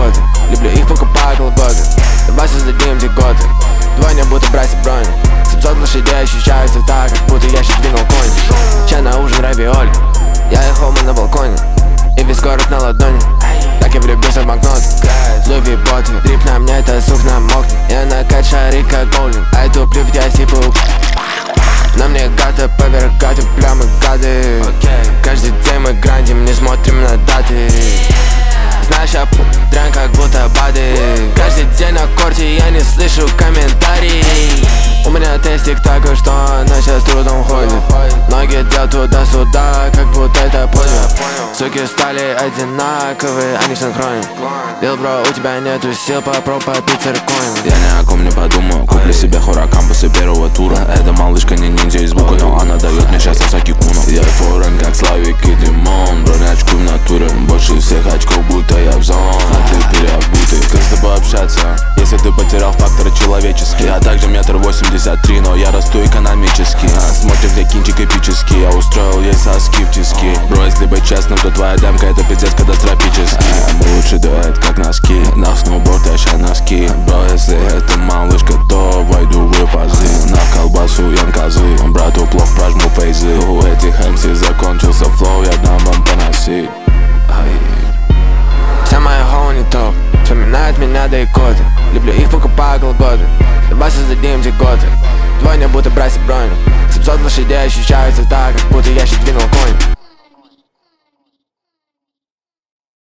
коты. Люблю их, покупаю колготы. Давай создадим дикоты. Двойня будто брать брони. 700 лошадей ощущаются так, как будто я щас двинул кони. Чай на ужин равиоли. Я и хома на балконе. И весь город на ладони. Так я влюбился в банкнот. Луи Виттон, трип на мне, это сух намокнет. Я накат шарик как боулинг, а я туплю в тебя сипу. На мне гады, поверх гады, прямо гады. Каждый день мы грандим, не смотрим на даты. Знаешь, я трен как будто бады. Каждый день на корте я не слышу комментарий. У меня тестик такой, что она сейчас трудом ходит. Ноги делают туда-сюда, как будто это подвиг. Суки стали одинаковые, они в синхроне. Лил бро, у тебя нету сил, попробуй попить циркоин. Я ни о ком не подумаю, куплю себе Huracan после первого тура. Эта малышка не ниндзя из бука, но она дает мне сейчас Асаки Куну. Я форен как Славик и Димон, бронячку в натуре. Больше всех очков, будто я в зоне. А ты переобутый, как с тобой общаться, если ты потерял факторы человеческие. Я также 1,83 м, но я расту экономически. Смотришь, где кинчик эпический, я устроил ей соски в тиски. Бро, если быть честным, то твоя демка это пиздец катастрофический. Мы лучший дуэт, как носки, на сноуборд я ща носки. Бро, если это малышка, то войду в пазы. На колбасу ем козы, брату плохо прожму фейзы. У этих MC закончился флоу, я дам вам поносить. Вся моя хоу не топ, вспоминает меня да и коты. Люблю их, покупаю колготы. Давай создадим дикоты. Двойня будто брать брони. 700 лошадей ощущаются так, как будто я щас двинул кони.